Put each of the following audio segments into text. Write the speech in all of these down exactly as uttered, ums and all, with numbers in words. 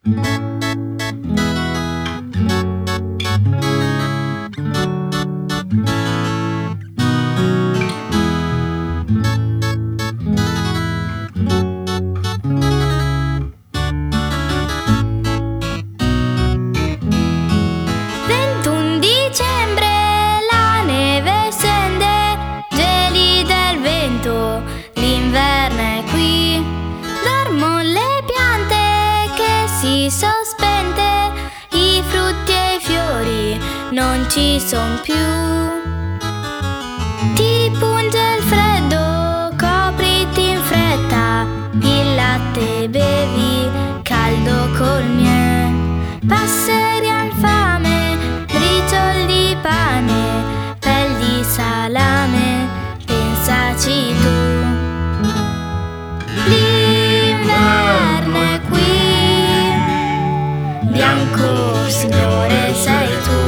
L'inverno è qui, dormono le piante che si sospende, i frutti e i fiori non ci son più. Ti punge il freddo, copriti in fretta, il latte bevi caldo col miele, passeri al fame, bricioli di pane, pel di salame, pensaci tu. L'inverno è qui, bianco Signore sei tu.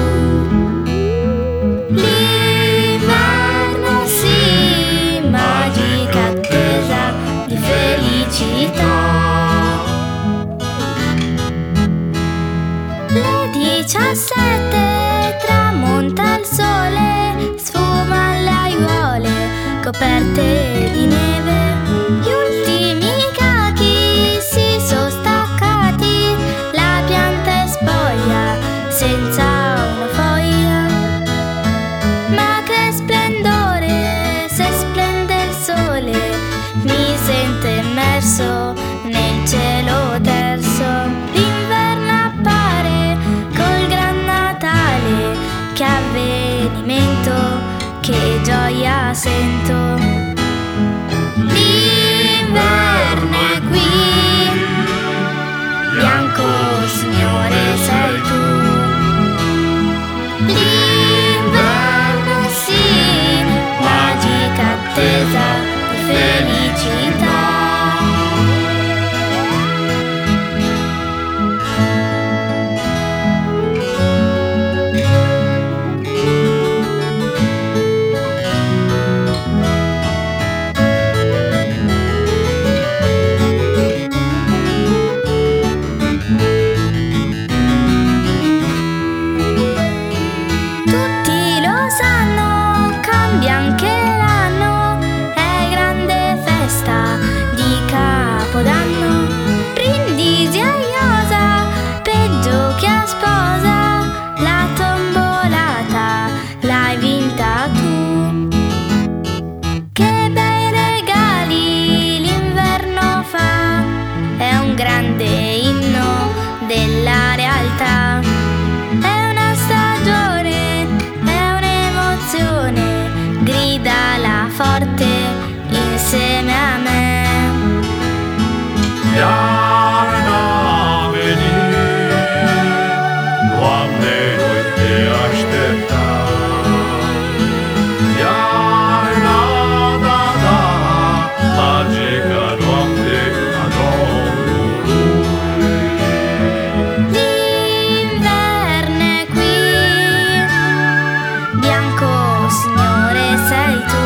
L'inverno sì, magica attesa di felicità. Le diciassette tramonta il sole, sfuma le aiuole coperte di neve. Gli ultimi cachi si sono staccati, la pianta è spoglia senza una foglia. Ma che splendore, se splende il sole, mi sento immerso nel cielo terzo. L'inverno appare col gran Natale, che avvenimento, che gioia sento. L'inverno è qui, bianco Signore sei tu. L'inverno sì, magica attesa di felicità. Cambia anche l'anno, è grande festa di Capodanno. Brindisi a iosa, peggio che a sposa, la tombolata l'hai vinta tu. Che bei regali l'inverno fa, è un grande inno della realtà. È una stagione, è un'emozione, gridala forte insieme a me. Iarna veni, Doamne, noi te așteptam. Iarna, da, da, magica noapte a Domnului. L'inverno è qui, bianco Signore sei tu.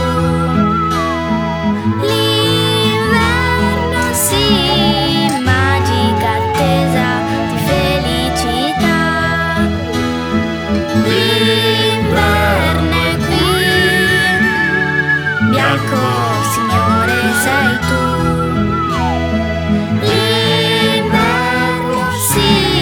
L'inverno sì, magica attesa di felicità. L'inverno è qui, bianco Signore sei tu. L'inverno sì,